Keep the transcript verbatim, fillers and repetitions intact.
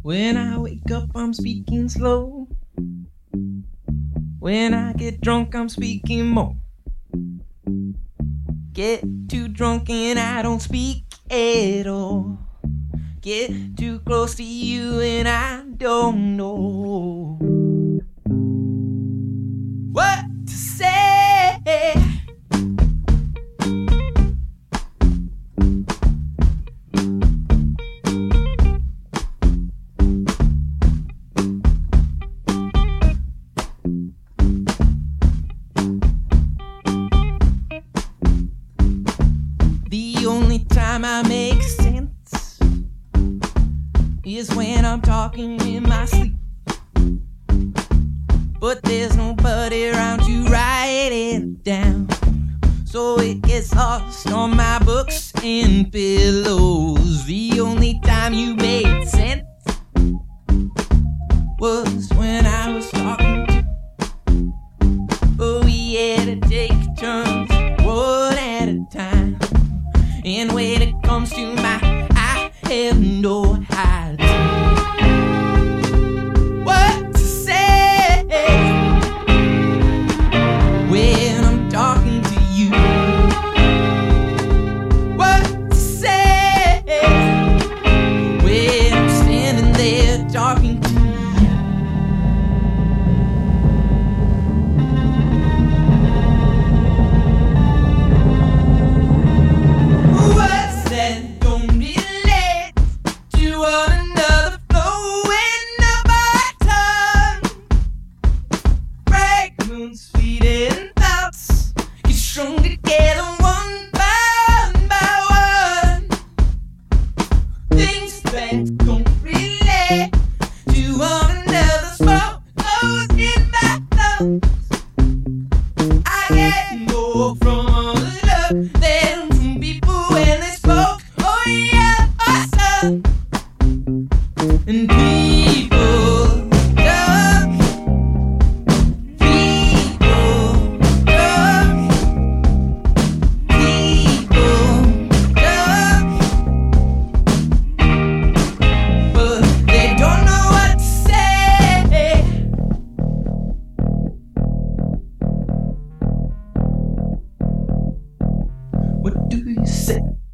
When I wake up, I'm speaking slow. When I get drunk, I'm speaking more. Get too drunk and I don't speak at all. Get too close to you and I don't know what to say. The only time I make sense is when I'm talking in my sleep. But there's nobody around to write it down, so it gets lost on my books and pillows. The only time you made sense was when I was talking to. Oh, we had to take turns, one at a time. And when it comes to my, I have no idea what to say when I'm talking to you. What to say when I'm standing there talking to you. Sweet and thoughts get strung together one by one by one. Things that don't relate to one another, smoke goes in my thoughts. I get more from love than from people when they spoke. Oh yeah, awesome. And people what do you say?